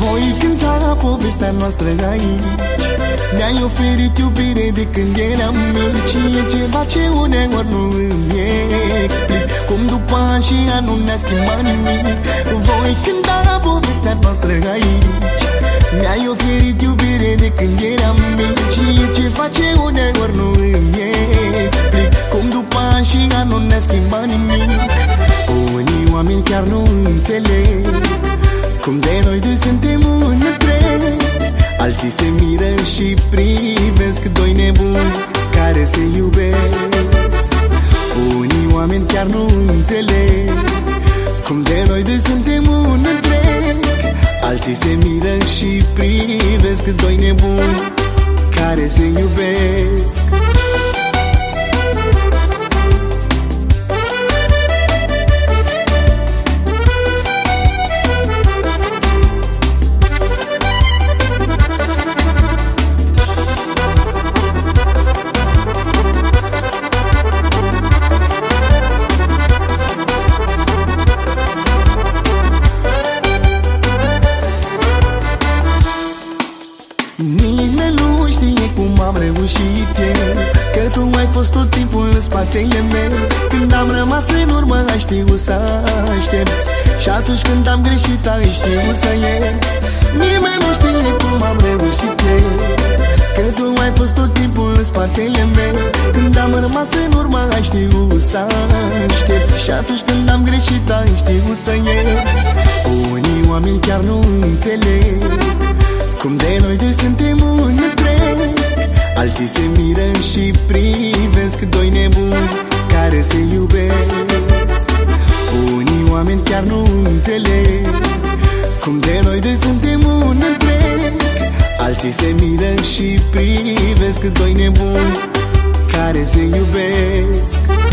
Voi cânta povestea noastră aici. Mi-ai oferit iubire de când eram mici. E ceva ce uneori nu îmi explic, cum după ani și ani nu ne-a schimbat nimic. Voi cânta povestea noastră aici. Mi-ai oferit iubire de când eram mici. E ceva ce uneori nu îmi explic, cum după ani și ani nu ne-a schimbat nimic. Unii oameni chiar nu înțeleg cum de noi doi suntem un întreg. Alții se miră și privesc doi nebuni care se iubesc. Unii oameni chiar nu înțeleg cum de noi doi suntem un întreg. Alții se miră și privesc doi nebuni care se iubesc. Nimeni nu știe cum am reușit eu, că tu ai fost tot timpul în spatele meu. Când am rămas în urmă ai știut să aștepți, și atunci când am greșit ai știut să ierți. Nimeni nu știe cum am reușit eu, că tu ai fost tot timpul în spatele meu. Când am rămas în urmă ai știut să aștepți, și atunci când am greșit ai știut să ierți. Unii oameni chiar nu înțeleg cum de noi doi suntem un întreg. Alții se miră și privesc doi nebuni care se iubesc. Unii oameni chiar nu înțeleg cum de noi doi suntem un întreg. Alții se miră și privesc doi nebuni care se iubesc.